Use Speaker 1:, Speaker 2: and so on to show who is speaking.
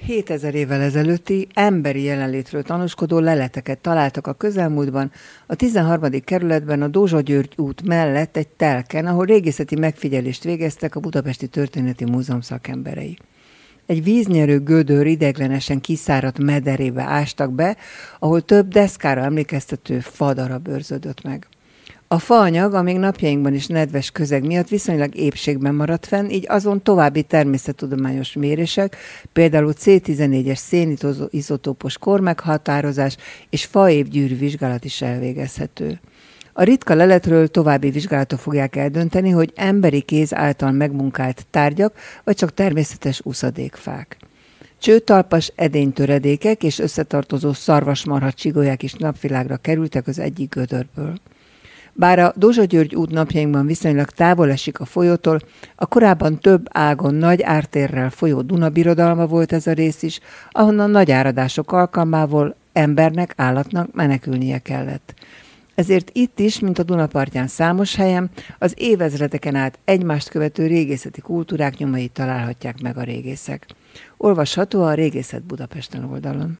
Speaker 1: 7000 évvel ezelőtti emberi jelenlétről tanúskodó leleteket találtak a közelmúltban, a 13. kerületben a Dózsa György út mellett egy telken, ahol régészeti megfigyelést végeztek a Budapesti Történeti Múzeum szakemberei. Egy víznyerő gödör ideiglenesen kiszáradt mederébe ástak be, ahol több deszkára emlékeztető fadarab őrződött meg. A faanyag, amíg napjainkban is nedves közeg miatt viszonylag épségben maradt fenn, így azon további természettudományos mérések, például C14-es szénizotópos kormeghatározás és faévgyűrű vizsgálat is elvégezhető. A ritka leletről további vizsgálatok fogják eldönteni, hogy emberi kéz által megmunkált tárgyak, vagy csak természetes uszadékfák. Csőtalpas edénytöredékek és összetartozó szarvasmarha csigolyák is napvilágra kerültek az egyik gödörből. Bár a Dózsa György út napjainkban viszonylag távol esik a folyótól, a korábban több ágon nagy ártérrel folyó Duna birodalma volt ez a rész is, ahonnan nagy áradások alkalmával embernek, állatnak menekülnie kellett. Ezért itt is, mint a Duna partján számos helyen, az évezredeken át egymást követő régészeti kultúrák nyomait találhatják meg a régészek. Olvasható a Régészet Budapesten oldalon.